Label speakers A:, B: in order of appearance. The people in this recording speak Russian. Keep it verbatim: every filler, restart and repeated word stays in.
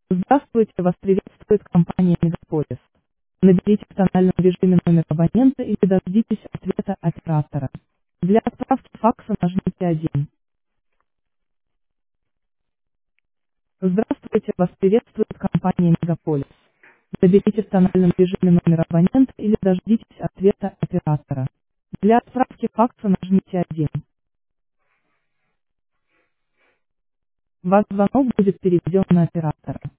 A: Здравствуйте, вас приветствует компания Мегаполис. Наберите в тональном режиме номер абонента или дождитесь ответа оператора. Для отправки факса нажмите один. Здравствуйте, вас приветствует компания Мегаполис. Наберите в тональном режиме номер абонента или дождитесь ответа оператора. Для отправки факса нажмите один. Ваш звонок будет переведен на оператора.